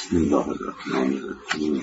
بسم الله الرحمن الرحیم.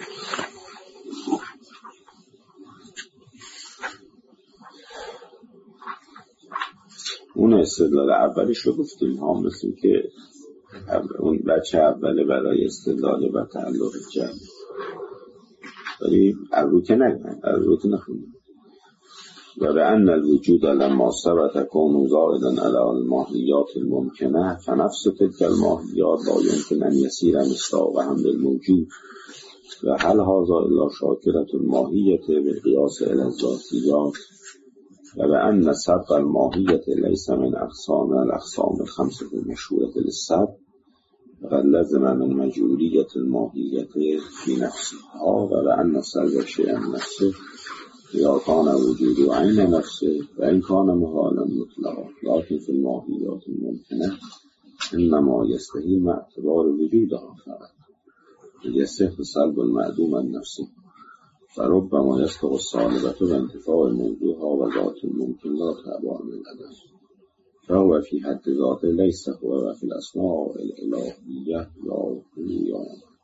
اون استدلال اولیش رو گفتیم ها، مثل که اون بچه اوله برای استدلال و تعلق جمع، ولی رو که نخونیم. و به ان الوجود لما ثبت کون زائدا علی الماهیات الممکنه فنفس تلك الماهیات لا يمكن ان يسير مصداقا بالموجود و هل هذا الا شاکرة الماهیت بالقیاس الی الذاتیات و به ان سبق الماهیت لیس من اقسام الاقسام الخمسة المشهورة للسبق وقد لزم من مجهولیت الماهیت فی نفسها و به ان سلب شیء من نفسه یا کان وجود عین نفسه و این کان محالا مطلقا لکن فی الماهیات الممکنه انما یستحیل مع اعتبار وجودها فقط یستحیل سلب المعدوم النفسه فربما یستحیل السالبت و انتفاع موضوعها و ذات الممکن لا تعبان العدم فهو فی حد ذاته لیس هو و فی الاسماء الالهیه یا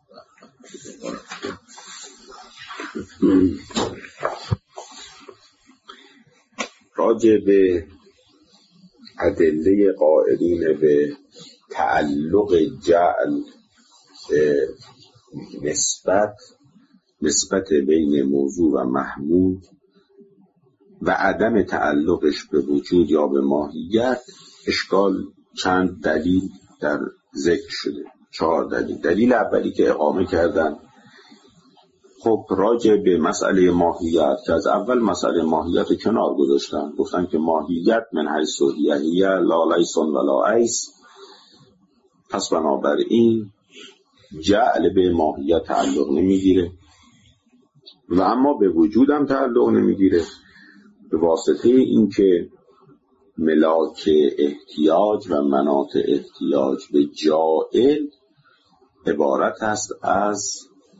راجع به ادله قائلین به تعلق جعل نسبت بین موضوع و محمول و عدم تعلقش به وجود یا به ماهیت اشکال چند دلیل در ذکر شده. 4 دلیل. دلیل اولی که اقامه کردن، خب راجع به مسئله ماهیت که از اول مسئله ماهیت کنار گذاشتن، گفتن که ماهیت من حیث هی لا لیس ولا ایس، پس بنابراین جعل به ماهیت تعلق نمیگیره و اما به وجودم تعلق نمیگیره به واسطه اینکه ملاک احتیاج و مناط احتیاج به جائل عبارت است از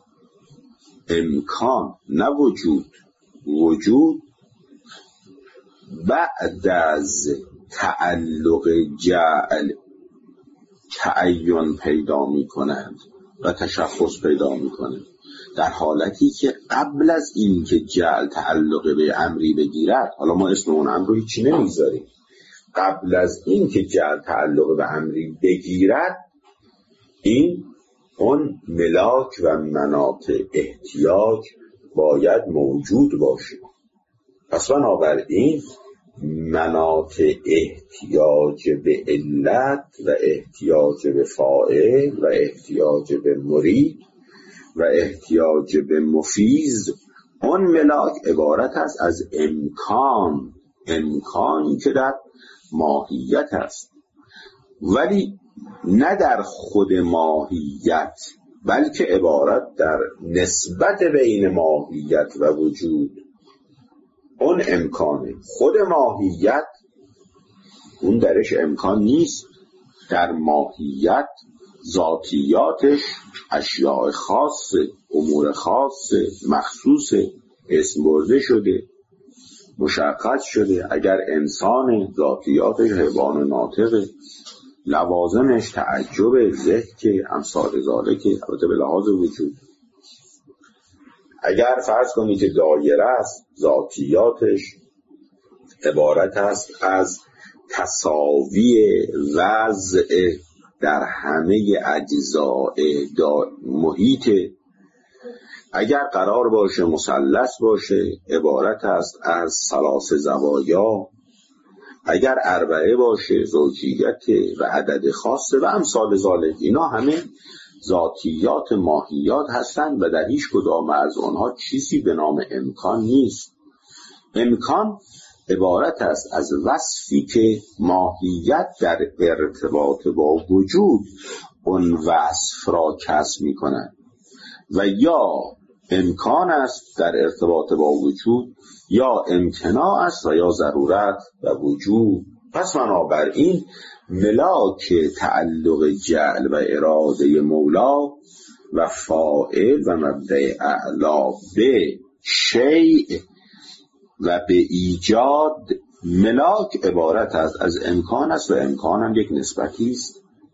امکان نه وجود. وجود بعد از تعلق جعل تعین پیدا می کند و تشخص پیدا می کند، در حالتی که قبل از این که جعل تعلق به امری بگیرد، حالا ما اسم اون امر رو هیچی نمیذاریم، قبل از این که جعل تعلق به امری بگیرد این اون ملاک و مناط احتیاج باید موجود باشه. پس بنابراین مناط احتیاج به علت و احتیاج به فاعل و احتیاج به مرید و احتیاج به مفیز، اون ملاک عبارت است از امکانی که در ماهیت است، ولی نه در خود ماهیت، بلکه عبارت در نسبت بین ماهیت و وجود. اون امکانه، خود ماهیت اون درش امکان نیست. در ماهیت ذاتیاتش اشیاء خاصه، امور خاصه، مخصوصه، اسم برده شده، مشخص شده. اگر انسان ذاتیاتش حیوان ناطقه، لوازمش تعجب، ذکر، امثال ذالک، البته به لحاظ وجود. اگر فرض کنید که دایره است، ذاتیاتش عبارت است از تساوی وضع در همه اجزاء محیط. اگر قرار باشه مثلث باشه عبارت است از ثلاث زوایا، اگر اربعه باشه زوجیت و عدد خاصه و امثال ذالک. اینا همه ذاتیات ماهیات هستند و در هیچ کدام از آنها چیزی به نام امکان نیست. امکان عبارت است از وصفی که ماهیت در ارتباط با وجود اون وصف را کسب می کند و یا امکان است در ارتباط با وجود، یا امتناع است و یا ضرورت و وجود. پس بنابراین ملاک تعلق جعل و اراده مولا و فاعل و مبدأ اعلا به شیء و به ایجاد، ملاک عبارت است از امکان است و امکان هم یک نسبتی است.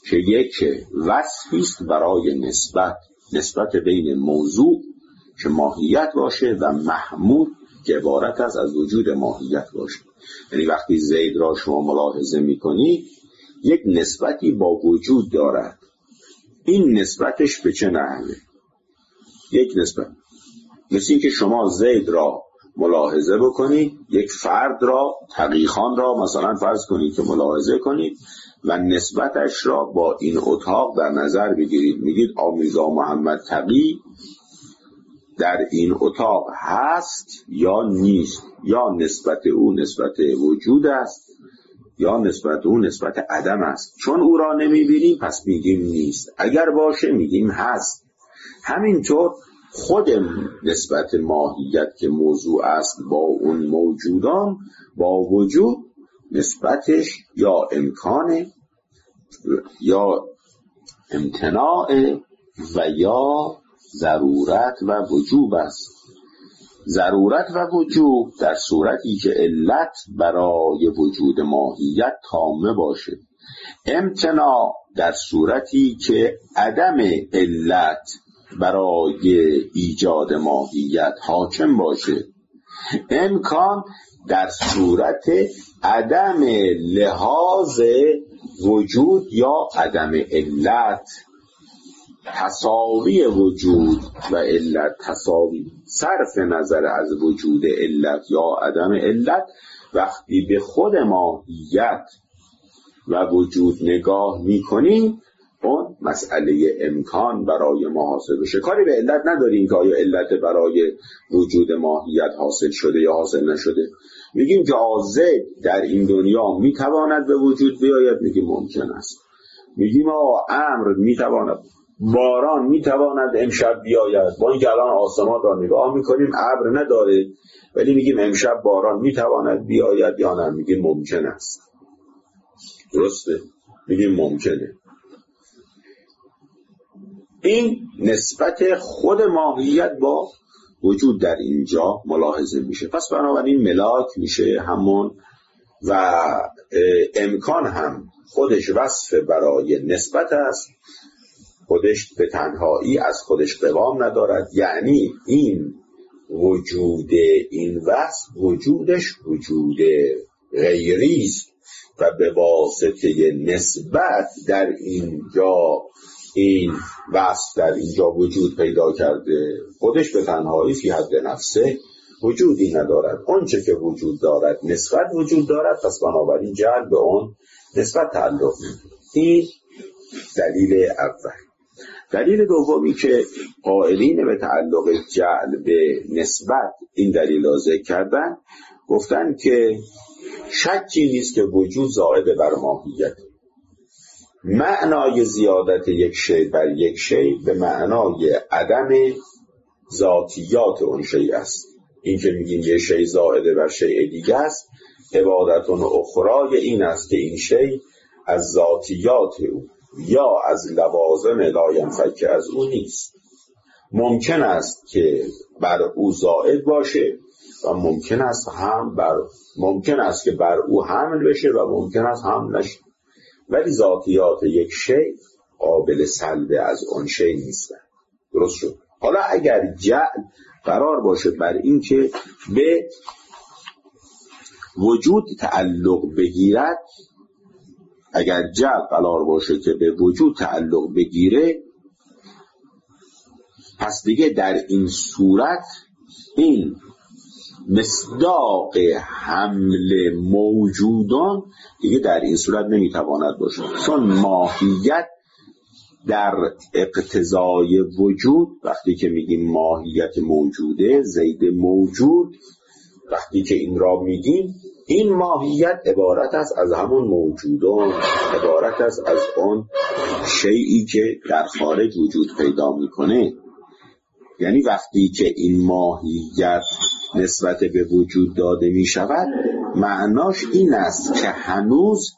که یک وصفی است برای نسبت بین موضوع که ماهیت باشه و محمود که عبارت است از وجود ماهیت باشه. یعنی وقتی زید را شما ملاحظه میکنید یک نسبتی با وجود دارد. این نسبتش به چه نحوه؟ یک نسبت مثل این که شما زید را ملاحظه بکنید، یک فرد را، تقیخان را مثلا فرض کنید که ملاحظه کنید و نسبتش را با این اتاق در نظر بگیرید. میگید آمیزا محمد تقی در این اتاق هست یا نیست، یا نسبت او نسبت وجود است یا نسبت او نسبت عدم است. چون او را نمیبینیم پس میگیم نیست، اگر باشه میگیم هست. همینطور خود نسبت ماهیت که موضوع است با اون موجودان، با وجود نسبتش یا امکانه یا امتناع و یا ضرورت و وجوب است. ضرورت و وجوب در صورتی که علت برای وجود ماهیت تامه باشه، امتناع در صورتی که عدم علت برای ایجاد ماهیت حاکم باشه، امکان در صورت عدم لحاظ وجود یا عدم علت. تساوی وجود و علت تساوی، صرف نظر از وجود علت یا عدم علت، وقتی به خود ماهیت و وجود نگاه میکنیم اون مسئله امکان برای ما حاصل بشه. کاری به علت نداریم که آیا علت برای وجود ماهیت حاصل شده یا حاصل نشده. میگیم که زید در این دنیا میتواند به وجود بیاید، میگیم ممکن است. میگیم امر میتواند، باران میتواند امشب بیاید، با اینکه الان آسمان را نگاه میکنیم ابر نداره، ولی میگیم امشب باران میتواند بیاید یا نه، میگیم ممکن است. درسته؟ میگیم ممکنه. این نسبت خود ماهیت با وجود در اینجا ملاحظه میشه. پس بنابراین ملاک میشه همون و امکان هم خودش وصف برای نسبت است، خودش به تنهایی از خودش قوام ندارد. یعنی این وجود، این وصف وجودش وجود غیری است و به واسطه نسبت در اینجا این وصف در اینجا وجود پیدا کرده. خودش به تنهایی فی حد نفسه وجودی ندارد. اونچه که وجود دارد نسبت وجود دارد، پس بنابراین جعل به اون نسبت تعلق می‌گیرد. این دلیل اول. دلیل دومی که قائلین به تعلق جعل به نسبت این دلیل را ذکر کردن، گفتن که شکی نیست که وجود زائد بر ماهیت. معنای زیادت یک شی بر یک شی به معنای عدم ذاتیات اون شی است. این که میگیم یه شی زائد بر شی دیگه است، عبادتون اخرای این است که این شی از ذاتیات او یا از لوازم لا ینفک از او نیست. ممکن است که بر او زائد باشه و ممکن است که بر او حمل بشه و ممکن است حمل نشه، ولی ذاتیات یک شی قابل سلب از اون شی نیستن. درست شد؟ حالا اگر جعل قرار باشه بر این که به وجود تعلق بگیرد، اگر جعل قرار باشه که به وجود تعلق بگیره، پس دیگه در این صورت این مصداق حمل موجودان دیگه در این صورت نمیتواند باشه، چون ماهیت در اقتضای وجود، وقتی که میگیم ماهیت موجوده، زید موجود، وقتی که این را میگیم این ماهیت عبارت است از همون موجودان، عبارت است از اون شیئی که در خارج وجود پیدا میکنه. یعنی وقتی که این ماهیت نسبت به وجود داده می شود، معناش این است که هنوز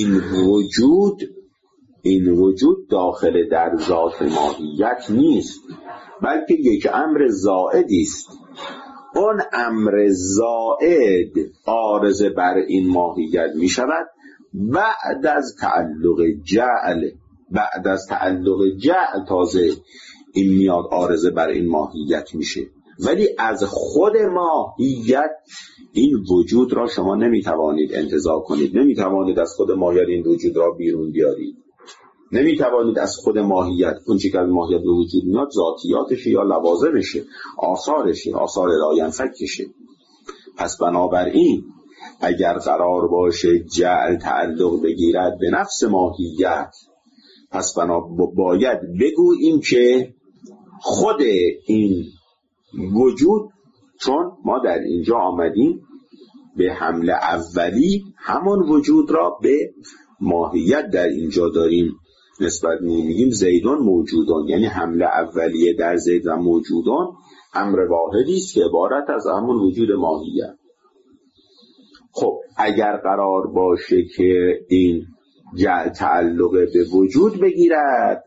این وجود داخل در ذات ماهیت نیست، بلکه یک امر زائدی است. اون امر زائد عارض بر این ماهیت می شود بعد از تعلق جعل بعد از تعلق جعل تازه این میاد عارضه بر این ماهیت میشه. ولی از خود ماهیت این وجود را شما نمیتوانید انتزاع کنید، نمیتوانید از خود ماهیت این وجود را بیرون بیارید، نمیتوانید از خود ماهیت اون چی که از ماهیت به وجود میاد ذاتیاتشه یا لوازمشه، آثارشه، آثار لاینفکشه. پس بنابراین اگر قرار باشه جعل تعلق بگیرد به نفس ماهیت، پس باید بگوییم که خود این وجود، چون ما در اینجا آمدیم به حمله اولی همون وجود را به ماهیت در اینجا داریم نسبت میگیم زیدون موجودون، یعنی حمله اولیه در زید و موجودون امر واحدی است که عبارت از همون وجود ماهیت. خب اگر قرار باشه که این جعل تعلق به وجود بگیرد،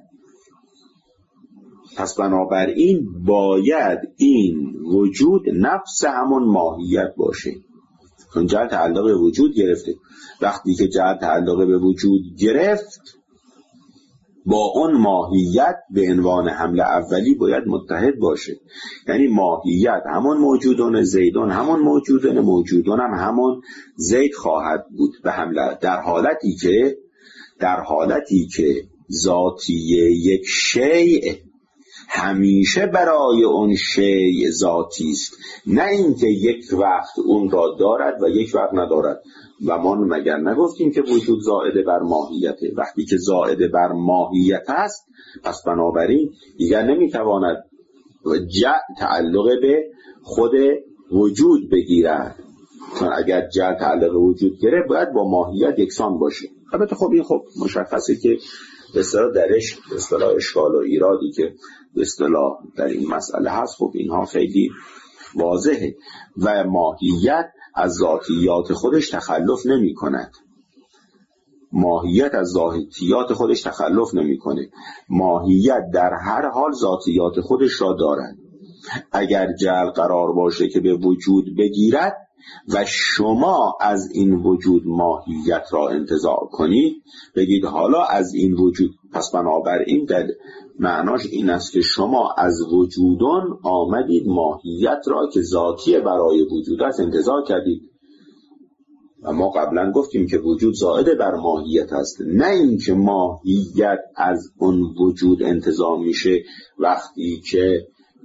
پس بنابراین باید این وجود نفس همون ماهیت باشه، چون جعل تعلق به وجود گرفته. وقتی که جعل تعلق به وجود گرفت با اون ماهیت به عنوان حمله اولی باید متحد باشه، یعنی ماهیت همون موجودون، زیدون همون موجودون هم همون زید خواهد بود به حمله، در حالتی که ذاتی یک شیء همیشه برای اون شیء ذاتی است، نه اینکه یک وقت اون را دارد و یک وقت ندارد. و ما مگر نگفتیم که وجود زائد بر ماهیته؟ وقتی که زائد بر ماهیت است پس بنابراین دیگر نمیتواند تعلق به خود وجود بگیرد، چون اگر جعل تعلق وجود گرفت باید با ماهیت یکسان باشه. البته خب این خب مشخصه که به اصطلاح اشکال و ایرادی که به اصطلاح در این مسئله هست، خب اینها خیلی واضحه و ماهیت از ذاتیات خودش تخلف نمی کند. ماهیت از ذاتیات خودش تخلف نمی کنه. ماهیت در هر حال ذاتیات خودش را دارد. اگر جعل قرار باشه که به وجود بگیرد و شما از این وجود ماهیت را انتزاع کنید، بگید حالا از این وجود، پس بنابراین در معناش این است که شما از وجودان آمدید ماهیت را که ذاتی برای وجود است انتزاع کردید. و ما قبلا گفتیم که وجود زائد بر ماهیت است، نه اینکه ماهیت از اون وجود انتزاع میشه وقتی که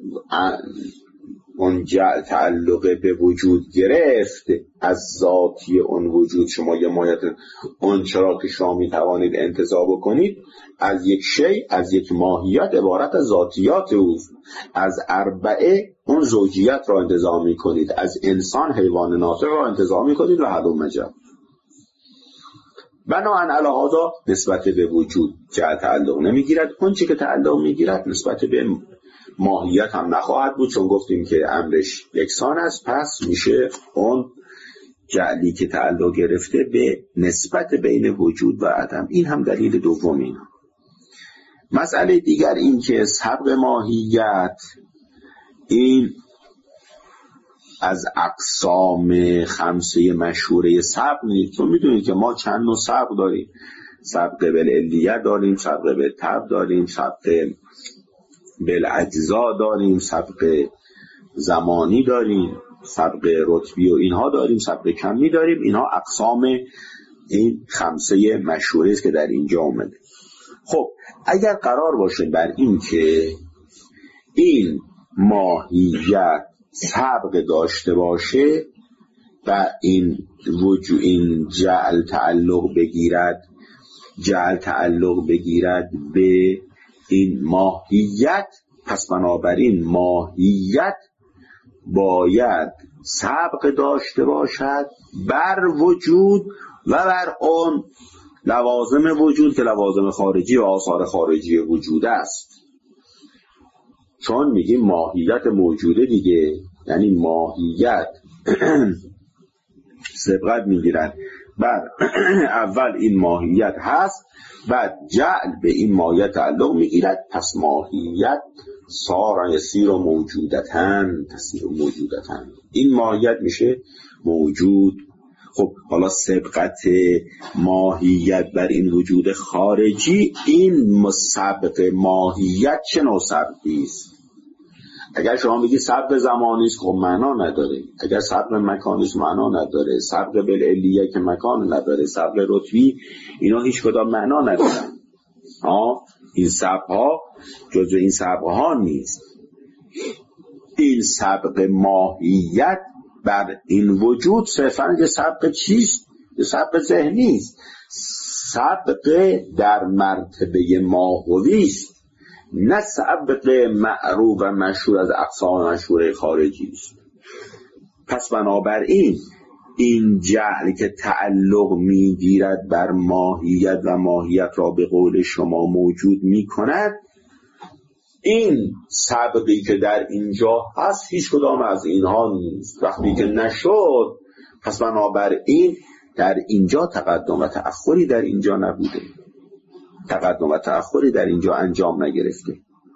اون جعل تعلق به وجود گرفت از ذاتی اون وجود شما یه ماهیت اون چرا که شما میتوانید انتزاع بکنید از یک شیء، از یک ماهیت عبارت از ذاتیات او، از اربعه اون زوجیت را انتزاع میکنید، از انسان حیوان ناطق را انتزاع میکنید و هلم جر. بناهن علی هذا نسبت به وجود جعل تعلق نمیگیرد، اون چی که تعلق میگیرد نسبت به ماهیت هم نخواهد بود، چون گفتیم که امرش یکسان است. پس میشه اون جعلی که تعلق گرفته به نسبت بین وجود و عدم. این هم دلیل دوم. این مسئله دیگر این که سبق ماهیت این از اقسام خمسه مشهوره سبق نیست، چون میدونید که ما چند نوع سبق داریم. سبق بالعلیه داریم، سبق بالتبع داریم، سبق بالاجزا داریم، سبق زمانی داریم، سبق رتبی و اینها داریم، سبق کمی داریم. اینها اقسام این خمسه مشهوره است که در اینجا اومده. خب اگر قرار باشه بر این که این ماهیت سبق داشته باشه و این جعل تعلق بگیرد به این ماهیت، پس بنابراین ماهیت باید سبق داشته باشد بر وجود و بر اون لوازم وجود که لوازم خارجی و آثار خارجی وجود است. چون میگیم ماهیت موجوده دیگه، یعنی ماهیت سبقت میگیرد بر اول این ماهیت هست، بعد جعل به این ماهیت تعلق میگیرد، پس ماهیت یسیر و موجودتن. این ماهیت میشه موجود. خب حالا سبقت ماهیت بر این وجود خارجی، این سبق ماهیت چه نوع سبقی است؟ اگر شما بگید سبق زمانی است، خب معنا نداره. اگر سبق مکانی است معنا نداره. سبق بالعلیه که مکان نداره، سبق رتبی، اینا هیچ کدام معنا ندارن. این سبق ها جزو این سبق ها نیست. این سبق ماهیت بر این وجود صرفاً یه سبق چیست؟ یه سبق ذهنی است. سبق در مرتبه ماهوی است، نه سبق معروف و مشهور از اقسام مشهوره خارجی است. پس بنابراین این جعل که تعلق میگیرد بر ماهیت و ماهیت را به قول شما موجود میکند، این سبقی که در اینجا هست هیچ کدام از اینها نیست. وقتی که نشد، پس بنابراین در اینجا تقدم و تأخری در اینجا نبوده، تقدم و تأخری در اینجا انجام نگرفته.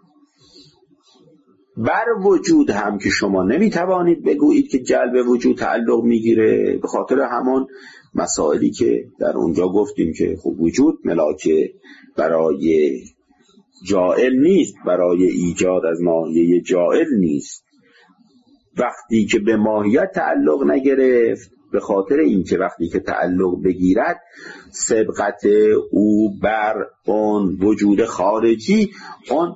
بر وجود هم که شما نمیتوانید بگویید که جلب وجود تعلق میگیره، به خاطر همان مسائلی که در اونجا گفتیم که خب وجود ملاکه برای جائل نیست، برای ایجاد از ماهیه جائل نیست. وقتی که به ماهیت تعلق نگرفت، به خاطر اینکه وقتی که تعلق بگیرد سبقت او بر اون وجود خارجی، اون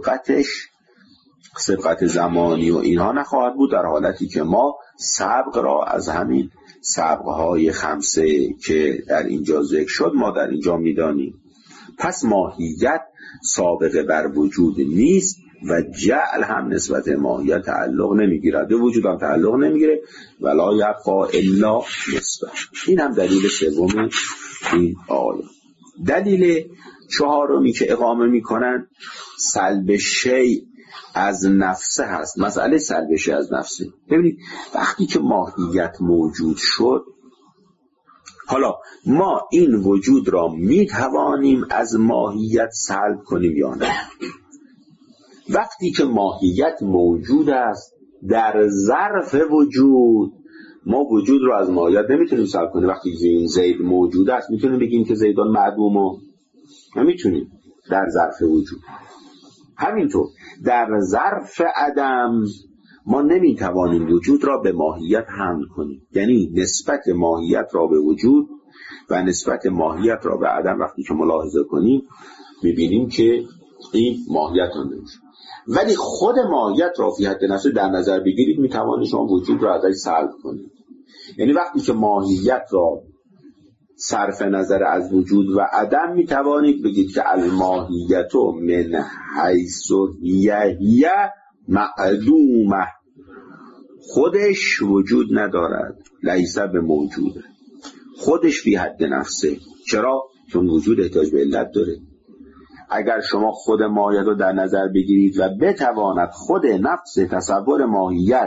سبقت زمانی و اینها نخواهد بود، در حالتی که ما سبق را از همین سبقهای خمسه که در اینجا ذکر شد ما در اینجا میدانیم. پس ماهیت سابقه بر وجود نیست و جعل هم نسبت ماهیت تعلق نمیگیرد، به وجود هم تعلق نمیگیره، ولا یبقا الا نسبت. این هم دلیل سوم این آیه. دلیل چهارمی که اقامه میکنن سلب شیء از نفسه هست. مسئله سلب شیء از نفسه. ببینید وقتی که ماهیت موجود شد، حالا ما این وجود را می توانیم از ماهیت سلب کنیم یا نه؟ وقتی که ماهیت موجود است در ظرف وجود، ما وجود را از ماهیت نمیتونیم سلب کنیم. وقتی این زید موجود است میتونیم بگیم که زیدان معدومه؟ نمیتونیم در ظرف وجود. همینطور در ظرف عدم ما نمیتوانیم وجود را به ماهیت حمل کنیم. یعنی نسبت ماهیت را به وجود و نسبت ماهیت را به عدم وقتی که ملاحظه کنیم میبینیم که این ماهیت را نمیشه. ولی خود ماهیت را فی حد نفسه در نظر بگیرید میتوانید شما وجود را ازش سلب کنید. یعنی وقتی که ماهیت را صرف نظر از وجود و عدم میتوانید بگید که الماهیت من حیث هی معدومه، خودش وجود ندارد، لیس به موجوده، خودش فی حد نفسه. چرا؟ چون وجود احتیاج به علت داره. اگر شما خود ماهیت رو در نظر بگیرید و بتواند خود نفس تصور ماهیت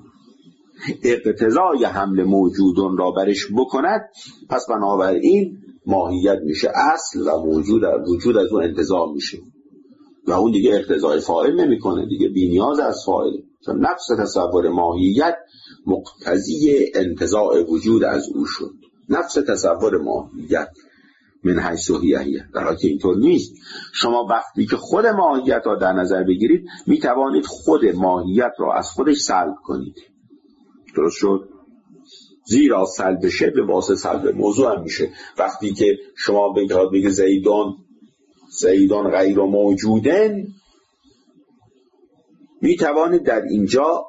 اقتضای حمل موجودون را برش بکند، پس بنابراین ماهیت میشه اصل و وجود از اون انتزاع میشه و اون دیگه اقتضای فاعل نمیکنه، دیگه بی‌نیاز از فاعل، چون نفس تصور ماهیت مقتضی انتزاع وجود از او شد. نفس تصور ماهیت من حیث هی، در حالی که اینطور نیست. شما وقتی که خود ماهیت را در نظر بگیرید میتوانید خود ماهیت را از خودش سلب کنید. درست شد؟ زیرا سلب شیء به واسطه سلب موضوع هم میشه. وقتی که شما بگید زیدان غیر موجودن، میتوانید در اینجا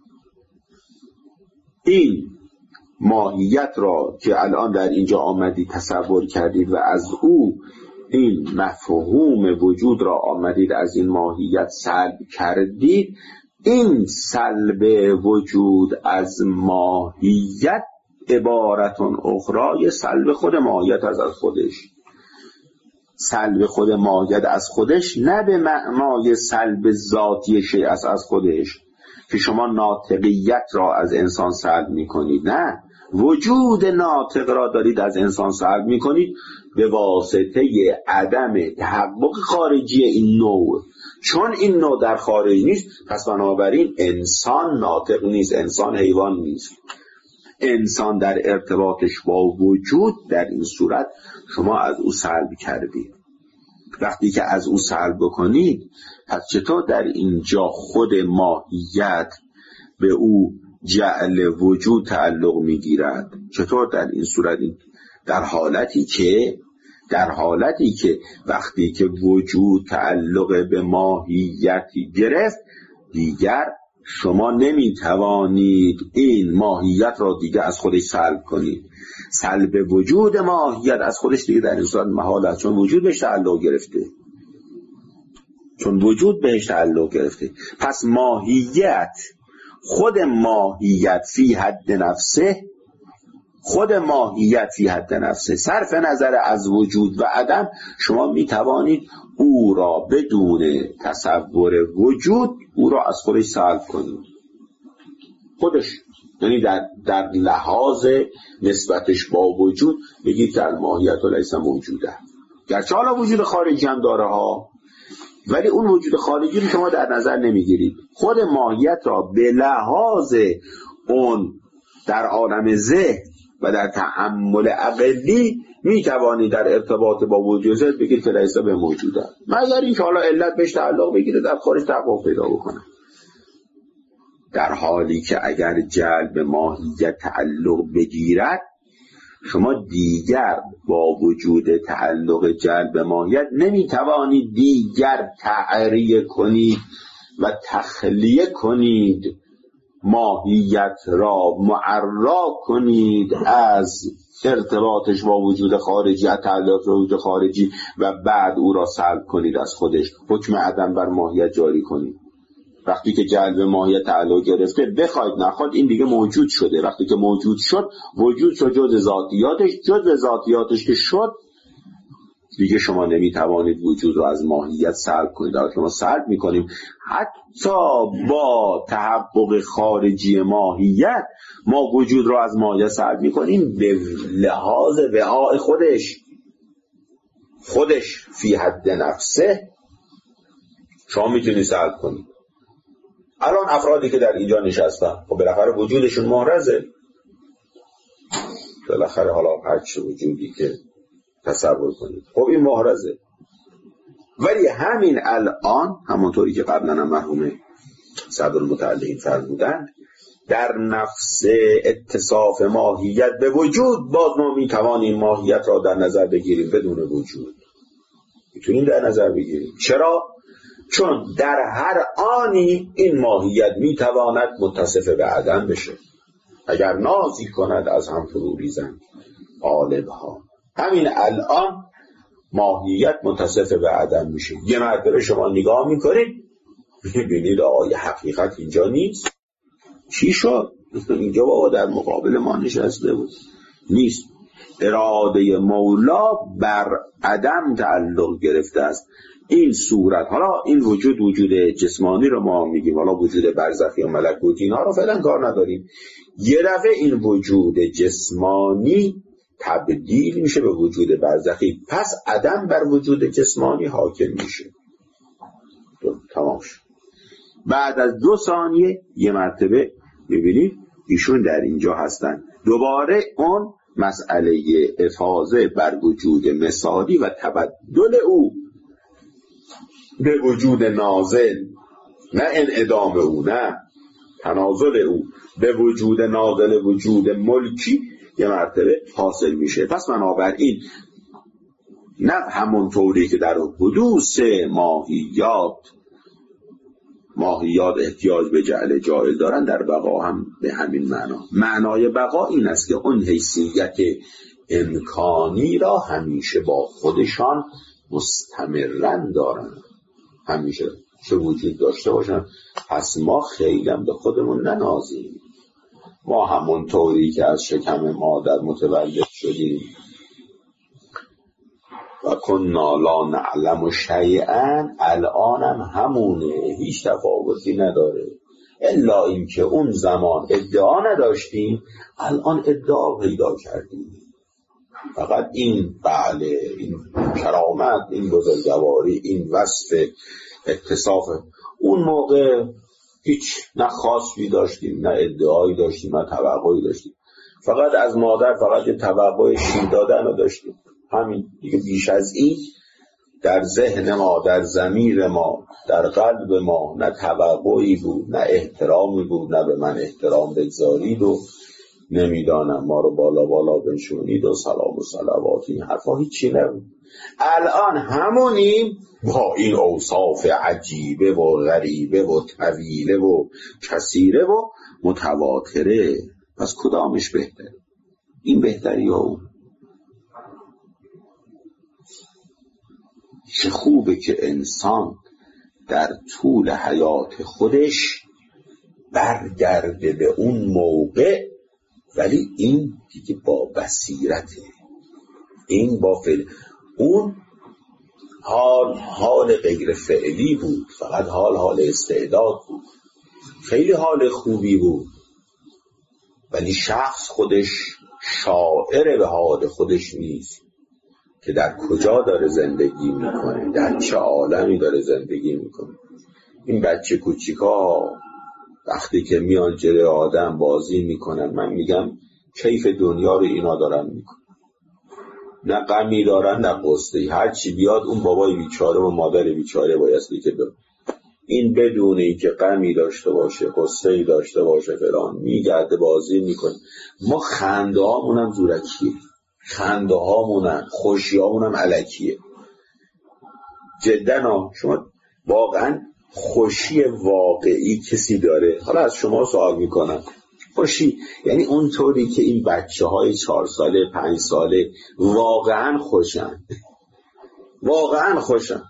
این ماهیت را که الان در اینجا آمدید تصور کردید و از او این مفهوم وجود را آمدید از این ماهیت سلب کردید، این سلب وجود از ماهیت عبارتون اخرى سلب خود ماهیت از خودش. سلب خود ماهیت از خودش نه به معنای سلب ذاتی شیء از خودش که شما ناطقیت را از انسان سلب میکنید، نه، وجود ناطق را دارید از انسان سلب میکنید به واسطه عدم تحقق خارجی این نوع. چون این نوع در خارج نیست، پس بنابراین انسان ناطق نیست، انسان حیوان نیست. انسان در ارتباطش با وجود، در این صورت شما از او سلب کردید. وقتی که از او سلب بکنید، پس چطور در اینجا خود ماهیت به او جعل وجود تعلق میگیرد؟ چطور در این صورت؟ در حالتی که وقتی که وجود تعلق به ماهیتی گرفت، دیگر شما نمیتوانید این ماهیت را دیگر از خودش سلب کنید. سلب وجود ماهیت از خودش دیگر در این صورت محال است، چون وجود بهش تعلق گرفته. پس ماهیت، خود ماهیت فی حد نفسه، صرف نظر از وجود و عدم، شما می توانید او را بدون تصور وجود او را از خودش سلب کنید. خودش، یعنی در لحاظ نسبتش با وجود بگید که الماهیت لیس موجوده، گرچه حالا وجود خارجی هم داره ها، ولی اون وجود خارجی رو شما در نظر نمیگیرید. خود ماهیت را به لحاظ اون در عالم ذهن و در تأمل عقلی می توانید در ارتباط با وجود بگید که لیس به موجوده، مگر اینکه حالا علت بهش تعلق بگیره در خارج تحقق پیدا بکنه. در حالی که اگر جلب ماهیت تعلق بگیرد، شما دیگر با وجود تعلق جلب ماهیت نمی توانید دیگر تعریه کنید و تخلیه کنید، ماهیت را معرا کنید از ارتباطش با وجود خارجی، تعلق با وجود خارجی، و بعد او را سلب کنید از خودش، حکم عدم بر ماهیت جاری کنید. وقتی که جلب ماهیت تعلق گرفته، بخواید نخواید این دیگه موجود شده. وقتی که موجود شد، وجود شد جزء ذاتیاتش که شد، دیگه شما نمیتوانید وجود رو از ماهیت سلب کنید. اگر ما سلب میکنیم حتی با تحقق خارجی ماهیت، ما وجود رو از ماهیت سلب میکنیم به لحاظ وعاء خودش فی حد نفسه شما میتونید سلب کنید. الان افرادی که در اینجا نشستن، خب بالاخره وجودشون محرزه، بالاخره حالا هرچه وجودی که تصور کنید، خب این محرزه. ولی همین الان، همونطوری که قبلا هم مرحوم صدرالمتعلقین فرمودند، در نفس اتصاف ماهیت به وجود، باز ما میتوانیم ماهیت را در نظر بگیریم بدون وجود. میتونیم در نظر بگیریم. چرا؟ چون در هر آنی این ماهیت میتواند متصف به عدم بشه. اگر نازی کند از هم فرو ریزند قالب‌ها. همین الان ماهیت متصف به عدم میشه. یه مرتبه شما نگاه میکنید میبینید آقای حقیقت اینجا نیست. چی شد؟ اینجا بابا در مقابل ما نشسته بود. نیست. اراده مولا بر عدم تعلق گرفته است. این صورت، حالا این وجود جسمانی رو ما میگیم، حالا وجود برزخی و ملکوتی اینا رو فعلا کار نداریم. یه دفعه این وجود جسمانی تبدیل میشه به وجود برزخی، پس عدم بر وجود جسمانی حاکم میشه. تمام شد. بعد از 2 ثانیه یه مرتبه میبینید ایشون در اینجا هستن. دوباره اون مسئله افاضه بر وجود مثالی و تبدل او به وجود نازل، نه انعدام او، نه تنازل او به وجود نازل، وجود ملکی یه مرتبه حاصل میشه. پس بنابراین نه همونطوری که در حدوث ماهیات احتیاج به جعل جاعل دارن، در بقا هم به همین معنای بقا این است که اون حیثیت امکانی را همیشه با خودشان مستمرن دارن، همیشه چه وجود داشته باشن. پس ما خیلی به خودمون ننازیم. ما همونطوری که از شکم مادر متولد شدیم و کننا لا نعلم شیئا، الان هم همونه، هیچ تفاوتی نداره، الا اینکه اون زمان ادعا نداشتیم، الان ادعا پیدا کردیم. فقط این این کرامت، این بزرگواری، این وصف اتصاف، اون موقع هیچ نه خواصی داشتیم، نه ادعایی داشتیم، نه توقعی داشتیم. فقط از مادر فقط یه توقع شیر دادن رو داشتیم، همین دیگه. بیش از این در ذهن ما، در ضمیر ما، در قلب ما نه توقعی بود، نه احترامی بود، نه به من احترام بگذارید و نمیدانم ما رو بالا بالا بنشونید و سلام و صلوات، این حرفا هیچی نبود. الان همونیم با این اوصاف عجیبه و غریبه و طویله و کثیره و متواتره. پس کدامش بهتره؟ این بهتری یا اون؟ چه خوبه که انسان در طول حیات خودش برگرده به اون موقع، ولی این دیگه با بصیرته، این با فعل. اون حال غیر فعلی بود، فقط حال استعداد بود، خیلی حال خوبی بود، ولی شخص خودش شاعر به حال خودش نیست که در کجا داره زندگی میکنه، در چه عالمی داره زندگی میکنه. این بچه کوچیکا وقتی که میان جلوی آدم بازی میکنن، من میگم کیف دنیا رو اینا دارن میکنن، نه غمی دارن نه قصه‌ای. هر چی بیاد اون بابای بیچاره و مادر بیچاره بایستی که داره، این بدونی که غمی داشته باشه، قصه‌ای داشته باشه، فلان، میگرده بازی میکنه. ما خنده هامونم زورکیه، خنده هامونم، خوشی هامونم علکیه. جدن شما واقعا خوشی واقعی کسی داره؟ حالا از شما سوال میکنم، خوشی یعنی اونطوری که این بچه های 4 ساله 5 ساله واقعا خوشن، واقعا خوشن.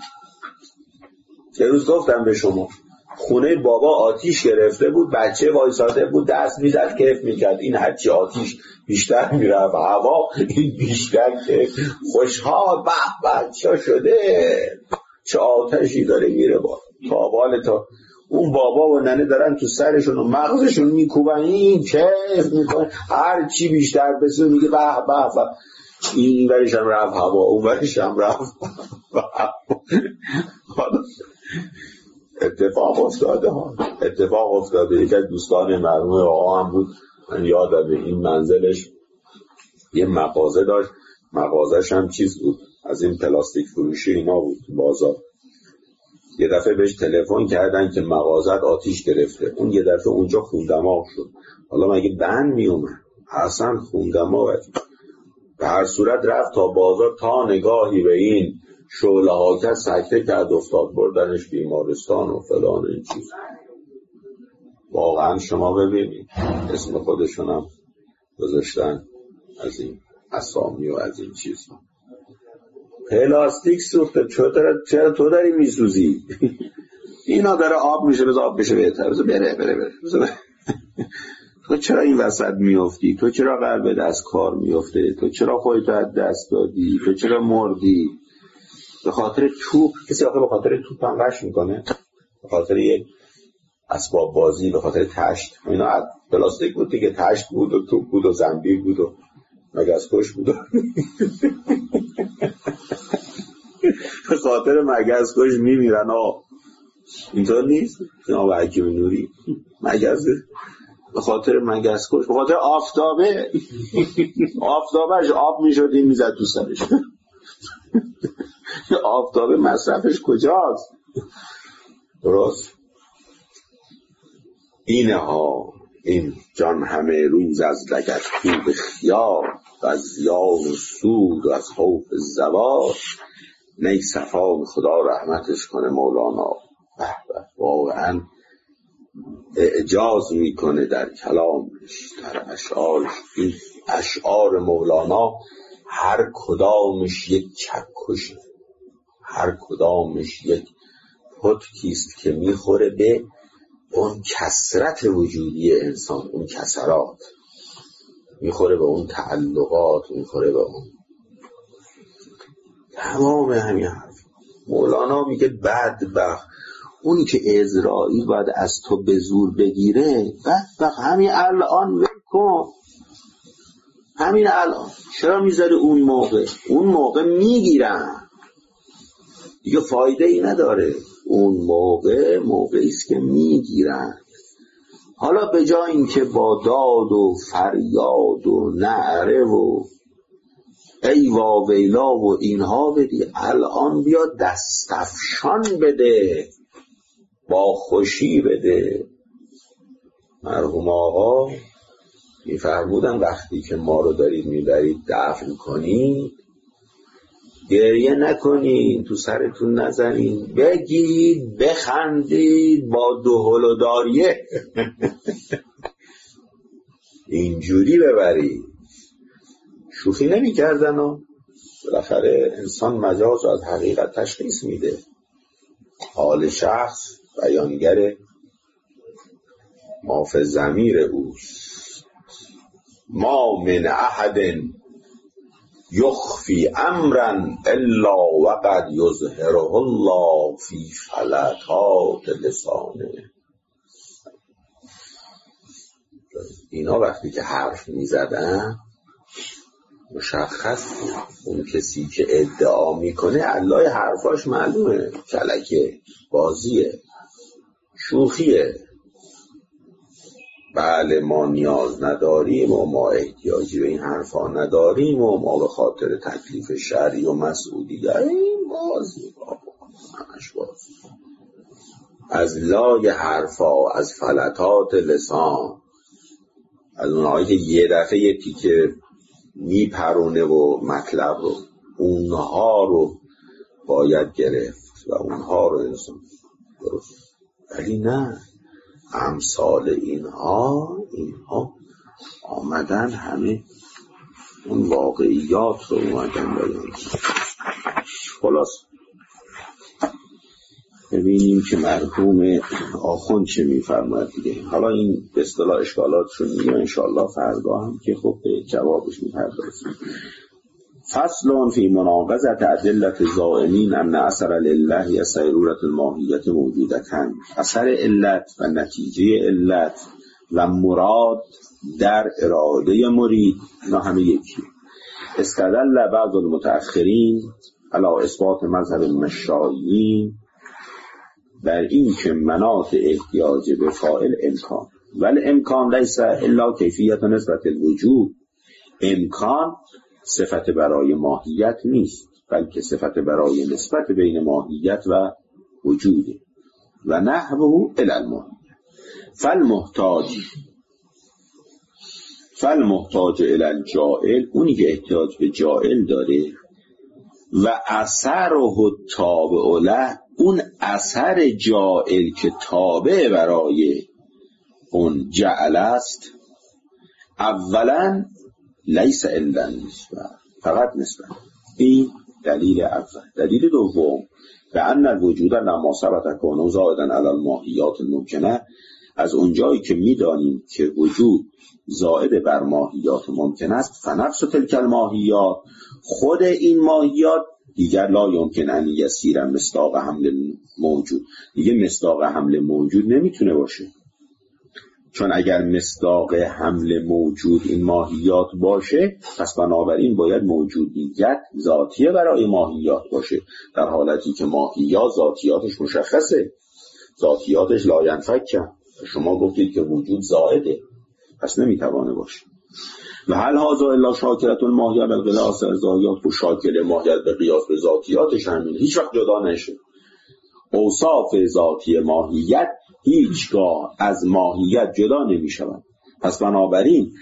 یه روز گفتم به شما خونه بابا آتیش گرفته بود، بچه وایساده بود دست میزد کیف میکرد، این هرچی آتیش بیشتر میرفت هوا این بیشتر کیف، خوشحال، به بچه شده، چه آتشی داره میره با تابال. تا اون بابا و ننه دارن تو سرشون و مغزشون میکوبن، این کیف میکنه، هر چی بیشتر بسه میگه به به به، این ورش هم رفت هوا، اون ورش هم رفت. اتفاق افتاده. یکی از دوستان مرحوم آقا هم بود، من یادم این منزلش یه مغازه داشت، مغازش هم چیز بود از این پلاستیک فروشی اینا بود بازار. یه دفعه بهش تلفن کردن که مغازت آتیش گرفته. اون یه دفعه اونجا خوندماغ شد. حالا مگه بند می اومد؟ اصلا خوندماغ. به هر صورت رفت تا بازار، تا نگاهی به این شعله ها کرد، سکته کرد، افتاد، بردنش بیمارستان و فلان این چیز. واقعا شما ببینید اسم خودشونم گذاشتن از این اسامی و از این چیز. پلاستیک سوخته، چرا تو داری میسوزی؟ اینا داره آب میشه، بذار آب بشه بهتر، بذار بره. تو چرا این وسط میافتی؟ تو چرا قلبت از کار میافته؟ تو چرا خودت از دست دادی؟ تو چرا مردی؟ به خاطر توپ؟ کسی آخه به خاطر توپ هم غش میکنه؟ به خاطر یک اسباب بازی، به خاطر تشت، اینا از پلاستیک بود دیگه، تشت بود و توپ بود و زنبیل بود و مگسکش بود. به خاطر مگسکش میمیرن. اینطور نیست جناب حکیم نوری؟ مگس به خاطر مگسکش، به خاطر آفتابه، آفتابهش آب میشدی میزد تو سرش. آفتابه مصرفش کجاست؟ درست اینه ها. این جان همه روز از لگد کوب خیال و از زیان و سود و از خوف زوال، نی صفا خدا رحمتش کنه مولانا. واقعا اعجاز میکنه در کلامش، در اشعارش. این اشعار مولانا هر کدامش یک چکشه، هر کدامش یک پتکیست که میخوره به اون کثرت وجودی انسان، اون کثرات، میخوره به اون تعلقات، میخوره به اون تمام همین حرف. مولانا میگه بدبخت اونی که عزرائیل باید از تو به زور بگیره، بدبخت همین الان وکن، همین الان. چرا میذاری اون موقع؟ اون موقع میگیرن دیگه، فایده ای نداره. اون موقع موقعی است که میگیرن. حالا به جای اینکه با داد و فریاد و نعره و ای واویلا و اینها بدی، الان بیا دستفشان بده، با خوشی بده. مرحوم آقا میفرمودن وقتی که ما رو دارید میبرید دفن کنید، گریه نکنید، تو سرتون نزنید، بگید بخندید با دهل و داریه اینجوری ببرید. شوخی نمی کردن و بالاخره انسان مجاز از حقیقت تشخیص میده. حال شخص بیانگر ما فی ضمیر اوست. ما من احد یخفی امرا الا وقد یظهره الله فی فلتات لسانه. اینا وقتی که حرف میزدن مشخص اون کسی که ادعا میکنه علای حرفاش معلومه، کلکه، بازیه، شوخیه. بله ما نیاز نداریم و ما احتیاجی به این حرفا نداریم و ما به خاطر تکلیف شرعی و مسئولیت این بازی همش بازی. از لای حرفا، از فلتات لسان، از اونهایی که یه دفعه یه تیکه میپرونه و مطلب رو، اونها رو باید گرفت و اونها رو انسان درست. ولی نه، امثال اینها آمدن همه اون واقعیات رو اومدن بیان. خلاص ببینیم که مرحوم آخوند چه میفرماید دیگه. حالا این به اصطلاح اشکالاتشون میگه انشاءالله فردا هم که خب به جوابش میپردازیم. فصل فی مناقضة ادلة الزائمین ان اثر العلة سیرورة الماهیت موجودتن. اثر علت و نتیجه علت و مراد در اراده مرید اینا همه یکی. استدل بعض المتأخرین علی اثبات مذهب المشایعین بر این که مناط احتیاج به فاعل امکان، ولی امکان لیس الا کیفیت نسبت الوجود. امکان صفت برای ماهیت نیست، بلکه صفت برای نسبت بین ماهیت و وجوده و نحوه الی الماهیت. فالمحتاج الی الجائل، اونی که احتیاج به جائل داره، و اثره تابع له، اون اثر جائل که تابع برای اون جعل است، اولا لیس الا نسبت، فقط نسبت. این دلیل اول. دلیل دوم به ان الوجود لما ثبت کونه زائدا علی الماهیات الممکنه، از اونجایی که میدانیم که وجود زائد بر ماهیات ممکن است، فنفس تلک الماهیات، خود این ماهیات دیگر لا یمکن ان یسیر مصداق حمل موجود، دیگه مصداق حمل موجود نمیتونه باشه. چون اگر مصداق حمل موجود این ماهیات باشه، پس بنابراین باید موجودیت ذاتیه برای ماهیات باشه، در حالتی که ماهیات ذاتیاتش مشخصه، ذاتیاتش لا ینفک. شما گفتید که وجود زائده، پس نمیتوانه باشه. و هل هذا الا شاکلة الماهیه بالقیاس ذاتیات، و شاکل ماهیت به قیاس به ذاتیاتش همین، هیچ وقت جدا نشه. اوصاف ذاتی ماهیت هیچگاه از ماهیت جدا نمی شود. پس بنابراین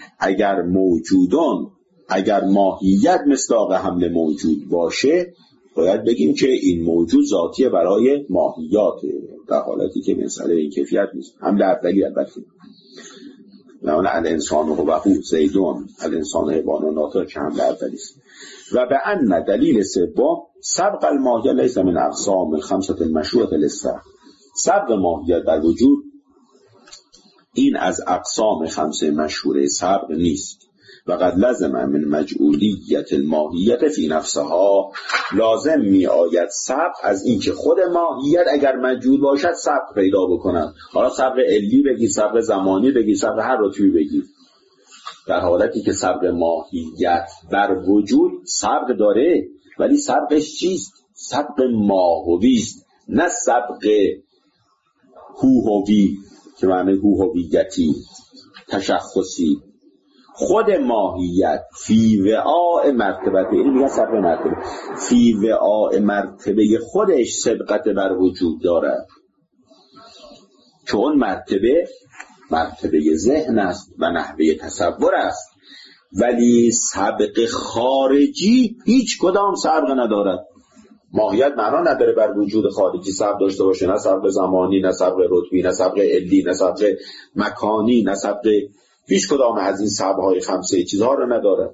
اگر ماهیت مصداق حمل موجود باشه، باید بگیم که این موجود ذاتیه برای ماهیات، در حالتی که مسئله این کیفیت نیست. حمل اولی البته لعن الانسان هو زیدون، الانسان حیوان ناطق که حمل اولی است. و به ان دلیل سوم سبق الماهیت لیس من اقسام الخمسه المشروعه للسبق، سبق ماهیت در وجود این از اقسام خمسه مشهوره سبق نیست. و قد لازم من مجعولیت الماهیت فی نفسها، لازم می آید سبق از این که خود ماهیت اگر موجود باشد سبق پیدا بکند. حالا سبق علی بگیر، سبق زمانی بگیر، سبق هر رتبی بگیر، در حالتی که سبق ماهیت بر وجود سبق داره، ولی سبقش چیست؟ سبق ماهوی است، نه سبق هوهوی. که معنی هویتی تشخصی، خود ماهیت فی وعاء مرتبه، این میگن سبق مرتبه، فی وعاء مرتبه خودش سبقت بر وجود دارد، چون مرتبه ذهن است و نحوه تصور است، ولی سبق خارجی هیچ کدام سبق ندارد. ماهیت معنا نداره بر وجود خارجی سبق داشته باشه، نه سبق زمانی، نه سبق رتبی، نه سبق علی، نه سبق مکانی، نه سبق هیچ کدام از این سبق‌های خمسه چیزها رو ندارد.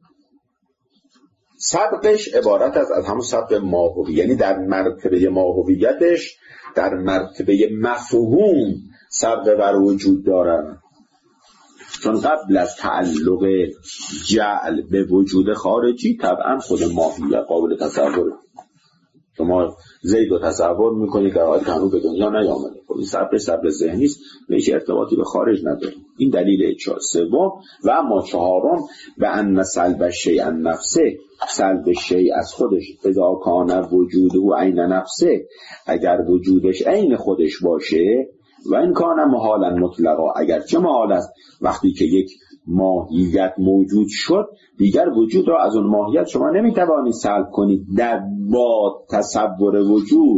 سبقش عبارت است از همون سبق ماهوی، یعنی در مرتبه ماهویتش در مرتبه مفهوم سبق بر وجود دارد، چون قبل از تعلق جعل به وجود خارجی طبعا خود ماهیت قابل تصوره. شما زید رو تصور میکنید در حالی که هنوز به دنیا نیامده، خب این سبق ذهنی است و هیچ ارتباطی به خارج نداره. این دلیل سوم. و اما چهارم، و ان سلب شیء عن نفسه، سلب شیء از خودش، اذا کان وجوده عین نفسه، اگر وجودش عین خودش باشه، و این کان محالا مطلقا، اگر چه محال است وقتی که یک ماهیت موجود شد دیگر وجود را از اون ماهیت شما نمیتوانید سلب کنید در با تصور وجود.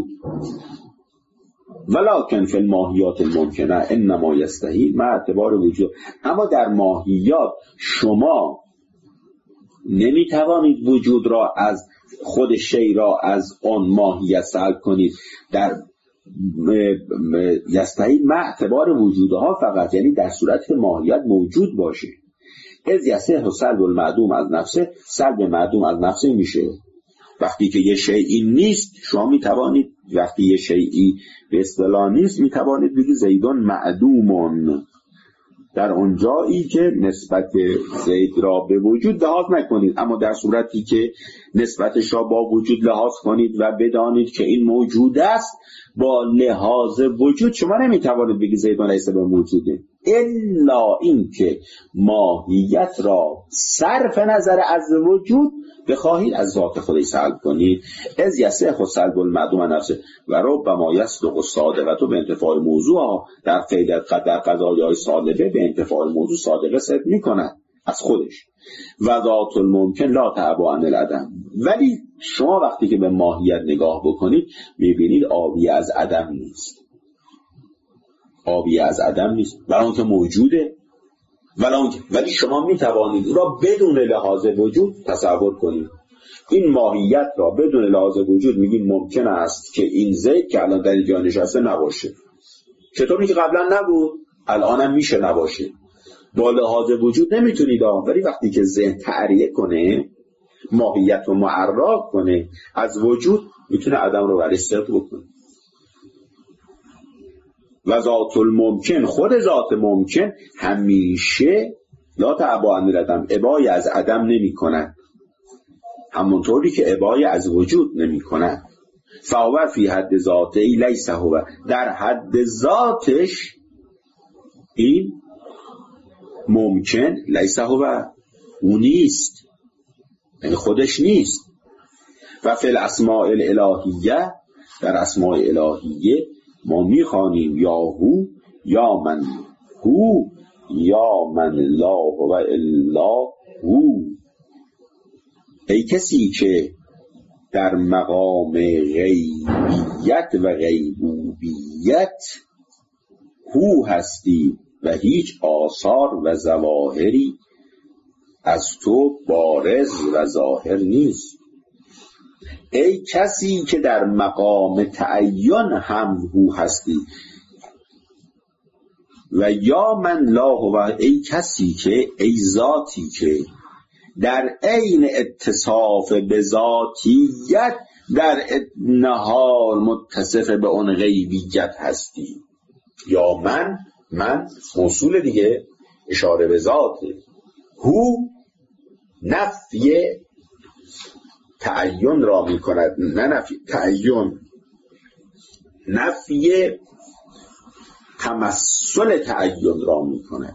ولکن فی الماهیات الممکنه انما یستحیل مع اعتبار وجود، اما در ماهیات شما نمیتوانید وجود را از خود شی را از آن ماهیت سلب کنید، در یستحیل مع اعتبار وجودها فقط، یعنی در صورت که ماهیت موجود باشه. از یصح سلب المعدوم از نفسه، سلب معدوم از نفسه میشه وقتی که یه شیئی نیست. شما میتوانید وقتی یه شیئی به اصطلاح نیست میتوانید بگید زیدون معدومون، در اون جایی که نسبت زید را به وجود لحاظ نکنید، اما در صورتی که نسبتش را با وجود لحاظ کنید و بدانید که این موجود است، با لحاظ وجود شما نمیتوانید بگید زیدون لیس به موجوده، الا این که ماهیت را صرف نظر از وجود بخواهید از ذات خودش سلب کنید. از یصح سلب المعدوم نفسه و ربما یصدق الصادقه به انتفاع موضوع، در فعل قدر قضایای صادقه به انتفاع موضوع صادقه صدق میکند از خودش. و ذات الممکن لا تعبا عن العدم، ولی شما وقتی که به ماهیت نگاه بکنید میبینید آبی از عدم نیست، آبی از عدم نیست، برای اون که موجوده، ولی شما میتوانید او را بدون لحاظ وجود تصور کنید. این ماهیت را بدون لحاظ وجود میگیم ممکن است که این زید که الان در اینجا نشسته نباشه. چطور میگه قبلا نبود الانم میشه نباشه؟ با لحاظ وجود نمیتونید، ولی وقتی که ذهن تعریه کنه، ماهیت رو معرف کنه از وجود، میتونه عدم رو برای صدق بکنه. و ذات الممکن، خود ذات ممکن همیشه لا تعبا عن العدم، ابای از عدم نمی کند، همونطوری که ابای از وجود نمی کند. فهو فی حد ذاتی لیس هو، در حد ذاتش این ممکن لیس هو، او نیست، یعنی خودش نیست. و فی الاسماء الالهیه، در اسماء الهیه ما میخوانیم یا هو یا من هو یا من لا هو الا هو، ای کسی که در مقام غیبیت و غیبوبیت هو هستی و هیچ آثار و ظواهری از تو بارز و ظاهر نیست. ای کسی که در مقام تعین هم هو هستی و یا من لا هو، ای کسی که، ای ذاتی که در عین اتصاف به ذاتیت در نهار متصف به اون غیبیت هستی. یا من موصول دیگه اشاره به ذاته، هو نفی تعین را می کند، نه نفی تعین، نفی تمثل تعین را می کند،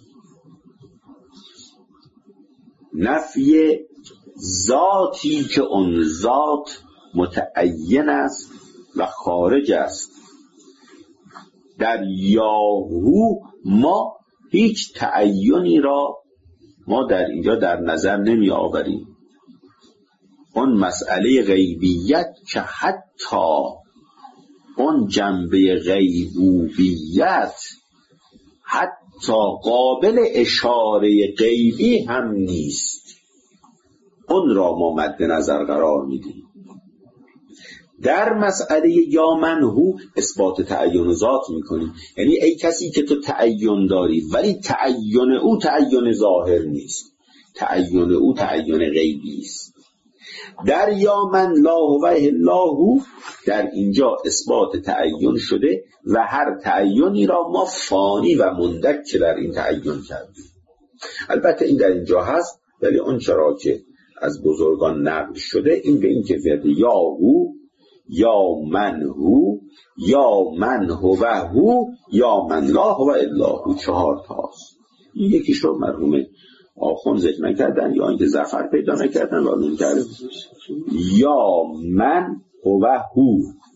نفی ذاتی که اون ذات متعین است و خارج است. در یاهو ما هیچ تعینی را ما در اینجا در نظر نمی آوریم. اون مسئله غیبیت که حتی اون جنبه غیبوبیت حتی قابل اشاره غیبی هم نیست، اون را ما مد نظر قرار میدیم. در مسئله یا من هو اثبات تعین ذات میکنیم، یعنی ای کسی که تو تعین داری ولی تعین او تعین ظاهر نیست، تعین او تعین غیبی است. در یا من لا هو الا هو در اینجا اثبات تعین شده و هر تعینی را ما فانی و مندک که در این تعین کردیم. البته این در اینجا هست، ولی اون چرا که از بزرگان نقل شده این به این کیفیت یا هو یا من هو یا من هو هو یا من لا هو الا هو 4 تاست. این یکیش رو مرحوم آخوند ذکر نکردن یا اینکه ظفر پیدا نکردن و اون کرد یا من هو هو،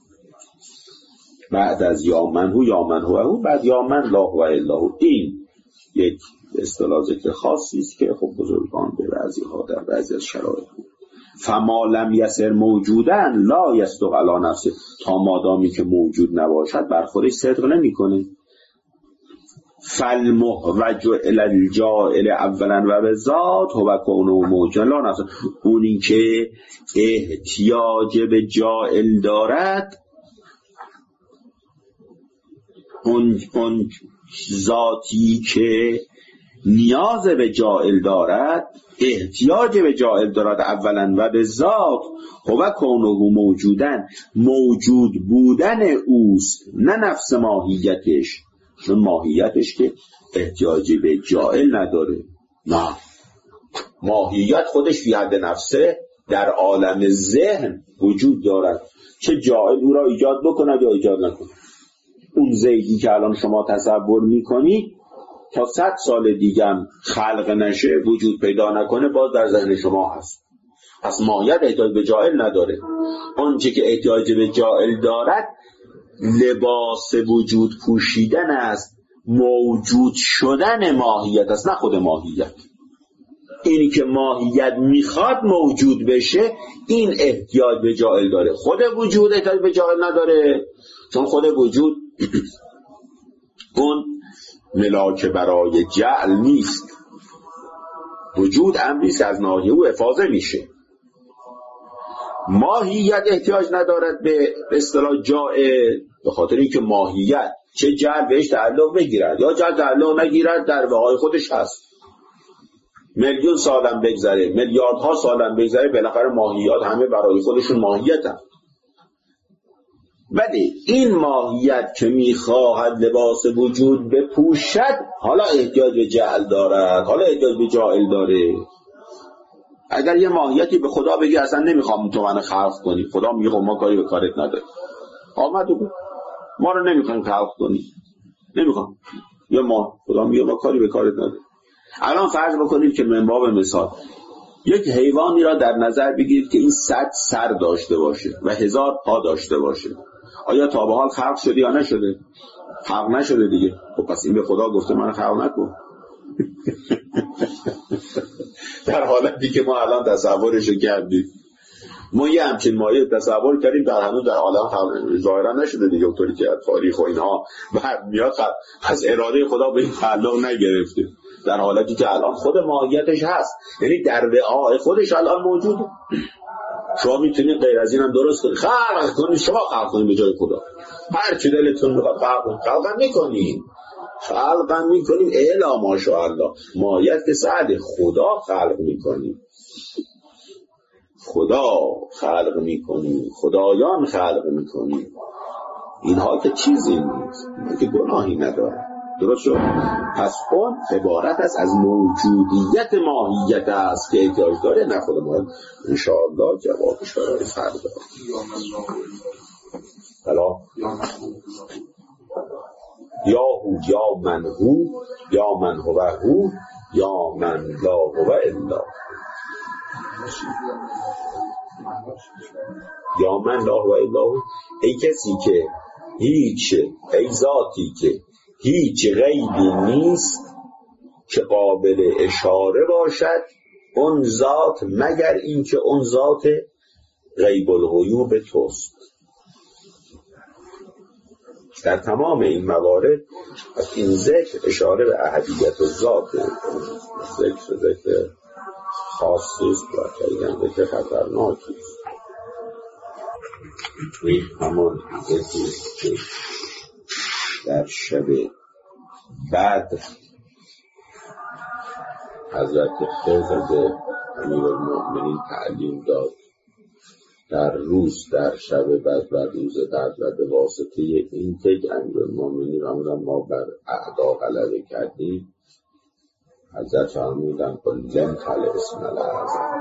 بعد از یا من هو یا من هو هو بعد یا من لا هو الا هو. این یک اصطلاح ذکر خاصی است که خب بزرگان به بعضی ها در بعضی از شرایط فما لم یسر موجودن لا یصدق علی نفسه، تا مادامی که موجود نباشد بر خودش صدق نمیکنه. فالمحوج الی الجاعل اولا و بذات هو کونه موجودا لا نفسه، اونی که احتیاج به جاعل دارد، اون ذاتی که نیاز به جاعل دارد، احتیاج به جاعل دارد اولا و به ذات هو کونه موجودن، موجود بودن اوست، نه نفس ماهیتش، چون ماهیتش که احتیاجی به جاعل نداره. نه، ماهیت خودش فی حد نفسه در عالم ذهن وجود دارد، چه جاعل او را ایجاد بکند یا ایجاد نکند. اون زیدی که الان شما تصور میکنید تا 100 سال دیگه خلق نشه، وجود پیدا نکنه، باز در ذهن شما هست. پس ماهیت احتیاج به جاعل نداره. اون چی که احتیاج به جاعل دارد لباس وجود پوشیدن است، موجود شدن ماهیت است، نه خود ماهیت. اینی که ماهیت میخواد موجود بشه این احتیاج به جاعل داره، خود وجود احتیاج به جاعل نداره، چون خود وجود اون ملاک برای جعل نیست. وجود امری است از ناحیه او افاضه میشه. ماهیت احتیاج ندارد به اصطلاح جاعل، به خاطر اینکه ماهیت چه جعل بهش تعلق بگیرد یا جعل تعلق نگیرد در بقای خودش هست. میلیون سالم بگذره، میلیاردها سالم بگذره، بالاخره ماهیات همه برای خودشون ماهیت هم. ولی این ماهیت که میخواهد لباس وجود بپوشد حالا احتیاج به جعل دارد، حالا احتیاج به جاعل داره. اگر یه ماهیتی به خدا بگی اصلا نمیخوام تو منو خلق کنی، خدا میگه خب ما کاری به کارت نداره، آمد و ما رو نمیخوایم خلق کنی، نمیخوام، یا ما خدا میگه ما کاری به کارت نداره. الان فرض بکنید که من باب مثال یک حیوانی را در نظر بگیرید که این 100 سر داشته باشه و 1000 پا داشته باشه. آیا تا به حال خلق شده یا نشده؟ خلق نشده دیگه. خب پس این به خدا گفته من خلق نکن. در حالتی که ما الان تصورشو کردیم، ما یه همچین مایه تصور کردیم در هنوز در عالم ظاهرا نشده دیگه، اونطوری که تاریخ و اینها میاد از اراده خدا به این تعلق نگرفته، در حالتی که الان خود ماهیتش هست، یعنی در وعای خودش الان موجوده. شما میتونید غیر از اینم درست کنید، خلق کنید، شما خلق کنید به جای خدا، هر چی دلتون میخواد خلق کنید، خلق میکنید الا ماشاءالله. ماهیت که سعد خدا خلق میکنید، خدا خلق میکنید، خدایان خلق میکنید، اینها که چیزی نیست، اینها که گناهی نداره. درست شد؟ پس اون عبارت است از موجودیت ماهیت است که احتیاج داره، نه خود ما. انشاءالله جوابش برای فردا. یا هو یا من هو یا من هو هو یا من لا هو الا. یا من لا هو الا هو، ای کسی که هیچ ای ذاتی که هیچ غیبی نیست که قابل اشاره باشد اون ذات مگر اینکه اون ذات غیب الغیوب توست. در تمام این موارد این ذکر اشاره به احدیت الذات، ذکر خاصی است و خیلی ذکر خطرناکی است. این همان ذکری که در شب بدر حضرت خضر به امیرالمؤمنین تعلیم داد در شب بعد و روز بعد و به واسطه این که امیرالمؤمنین ما بر اعدا غلبه کردیم حضرت فرمودند لن خل اسم الاعظم.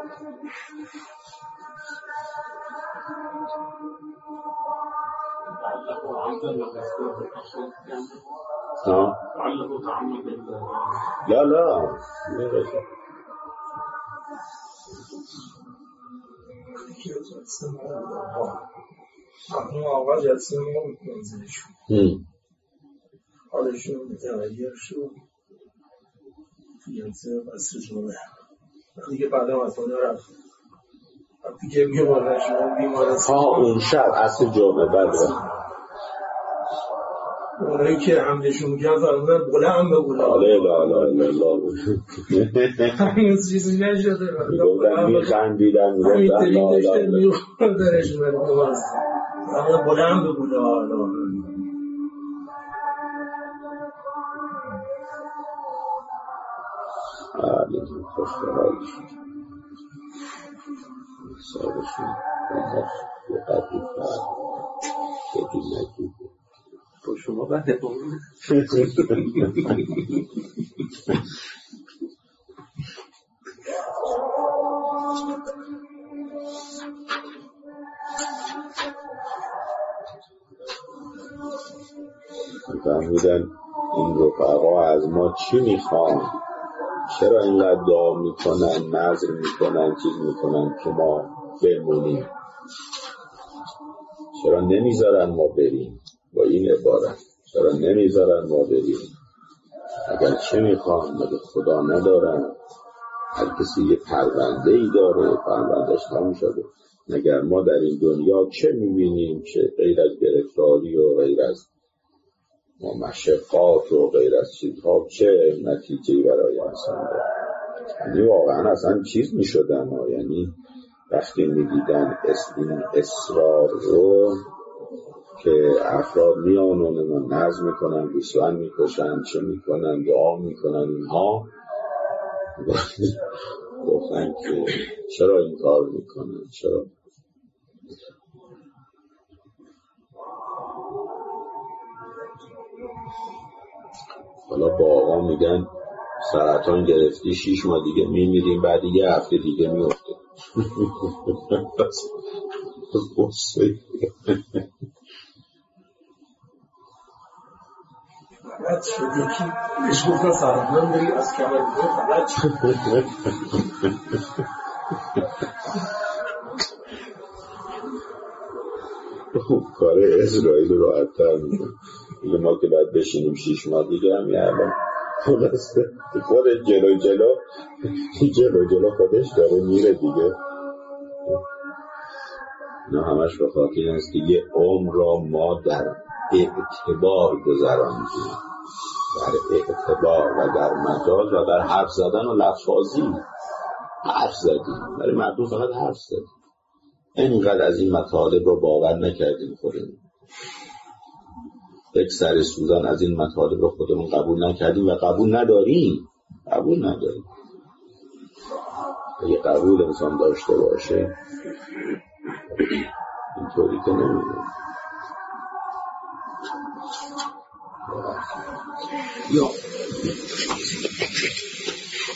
لا آقا جلسه ما منزلشون حالشون متغیر شد جلسه بسر جمعه دیگه بعد هم از خونه رفت دیگه بیمارشون اون شب اصر جمعه بعد اونایی که حملشون کرد فرمودن بلند به بلند لا هنوز چیزی نشده میخندیدن درش بلند به بلند خوشحال شد سالشون یه قدری فرد شدی نگید با شما بده بمونه فهمیدن این رفقا از ما چی میخوان، چرا اینقدر دعا میکنن، نذر میکنن، چیز میکنن که ما بمونیم، چرا نمیذارن ما بریم. با این عبارت چرا نمیذارن ما بریم؟ اگر چه میخوان؟ مگه خدا ندارن؟ هر کسی یه پرونده ای داره، پروندهش تموم شده. مگر ما در این دنیا چه میبینیم که غیر از گرفتاری و غیر از مشقات و غیر از چیزها چه نتیجه‌ای برای انسان داره؟ یعنی واقعا اصلا چیز میشدن ها. یعنی وقتی میدیدن این اصرار رو که افراد میان و نظم میکنن، گوسفند میکشن، چه میکنن، دعا میکنن، اینها گفتن که چرا این کار میکنن، چرا؟ حالا با آقا میگن سرطان گرفتی 6 ماه دیگه میمیریم، بعد یه هفته دیگه میفته. غلط شد یکی بهش گفتن سرطان داری از کمر دیگه غلط شد. کار اسرائیل راحت تر میکنه. ما که باید بشینیم 6 ماه دیگه هم یعنی خود جلو خودش داره میره دیگه. نه همش به خاطر است که یه عمر را ما در اعتبار گذراندیم، در اعتبار و در مجاز و در حرف زدن و لفظ‌بازی حرف زدیم، برای مردم فقط حرف زدیم. اینقدر از این مطالب رو باور نکردیم خودمون، یک سر سوزن از این مطالب رو خودمون قبول نکردیم و قبول نداریم. اگه قبول انسان داشته باشه اینطوری که نمیدونم. یا